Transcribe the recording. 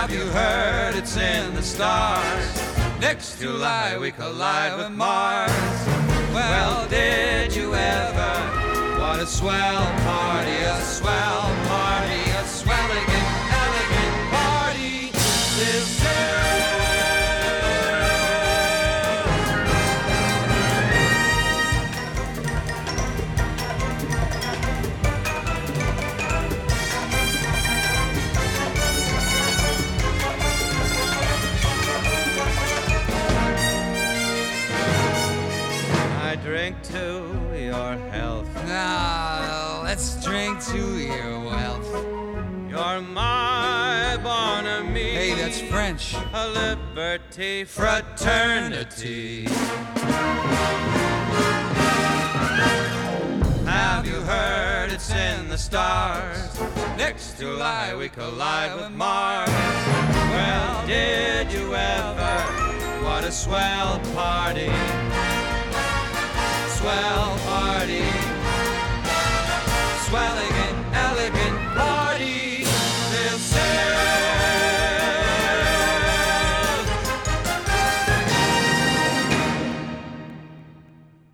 Have you heard it's in the stars? Next July we collide with Mars. Well, did you ever? What a swell party, a swell party, a swelligant, elegant party. This drink to your health. Now, let's drink to your wealth. You're my bon ami. Hey, that's French. A liberty fraternity. Have you heard it's in the stars? Next July we collide with Mars. Well, did you ever? What a swell party. Swell party.